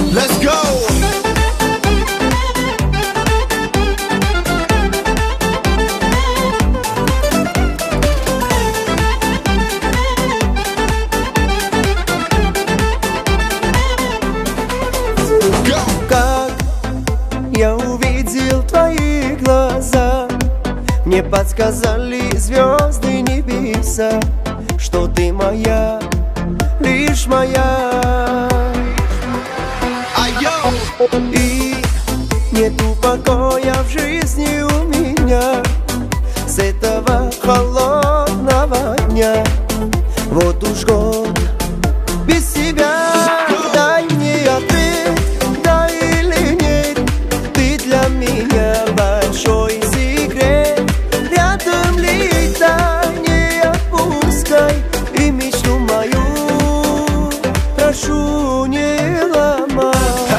Let's go! Как я увидел твои глаза, мне подсказали звезды небеса, что ты моя, лишь моя. И нету покоя в жизни у меня с этого холодного дня. Вот уж год без тебя. Дай мне ответ, да или нет. Ты для меня большой секрет. Рядом летай, не отпускай. И мечту мою прошу, не ломай.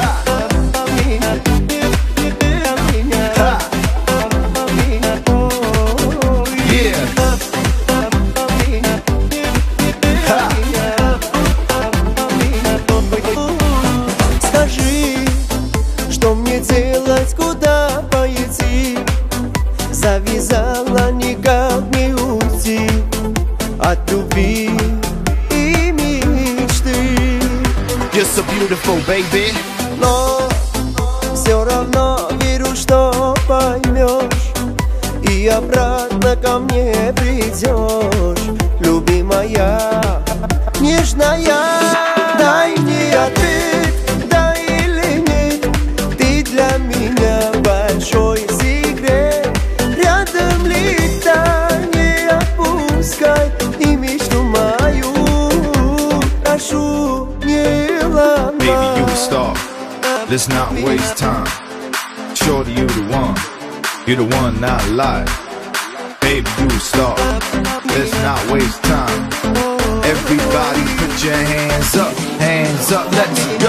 Что мне делать, куда пойти? Завязала, никак не уйти от любви и мечты. You're so beautiful, baby. Но все равно верю, что поймешь и обратно ко мне придешь, любимая, нежная. Дай мне ответ, да или нет. Ты для меня большой секрет. Рядом летай, не отпускай. И мечту мою прошу, не ломай. Baby, you a star. Let's not waste time. Shorty, you the one. You the one, not lie. Baby, you a star. Let's not waste time. Everybody put your hands up, let's